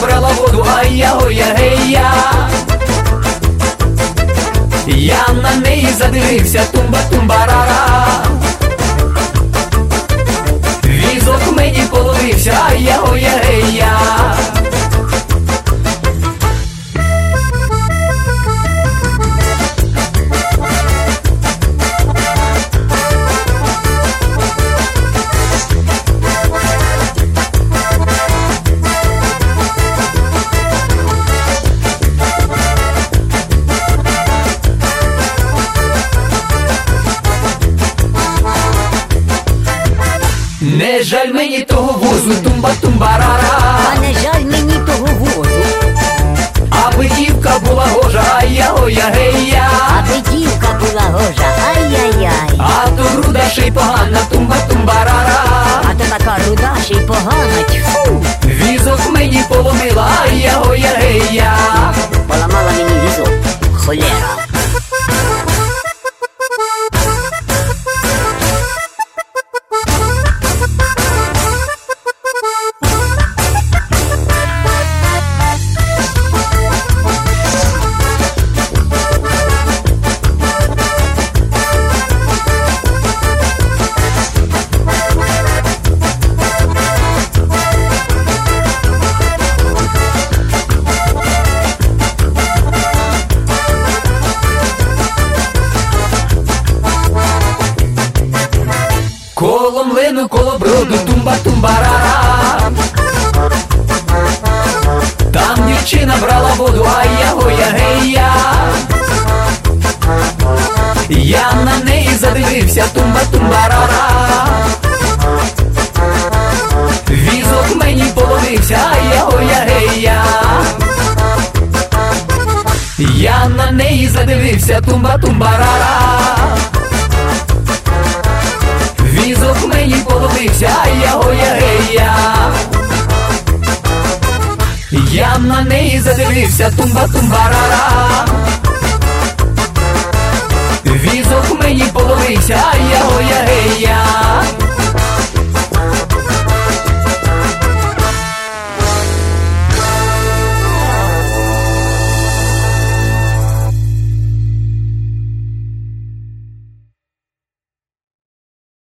набрала воду, ай-я-ой-я, гей-я. Я на неї задивився, тумба-тумба-ра-ра. Візок мені половився, ай-я-ой-я, гей-я. Не жаль мені того возу, тумба-тумба-ра-ра. А не жаль мені того возу, Аби дівка була гожа, ай-я-ой-я, гей-я. аби дівка була гожа, ай-яй-яй. А то руда ще й погана, тумба-тумба-ра-ра. А то така руда ще й погана, тьфу. Візок мені поломила, ай-я-ой-я, гей-я. Поламала мені візок, холера. Коло млину, коло броду, тумба-тумба-ра-ра. Там дівчина брала воду, ай-я-ой-я, гей-я. Я на неї задивився, тумба-тумба-ра-ра. Візок мені половився, ай-я-ой-я, гей-я. Я на неї задивився, тумба-тумба-ра-ра. Візок мені половився, ай-я-ой-я, гей-я. Я на неї задивився, тумба-тумба-ра-ра. Візок мені половився, ай-я-ой-я, гей-я.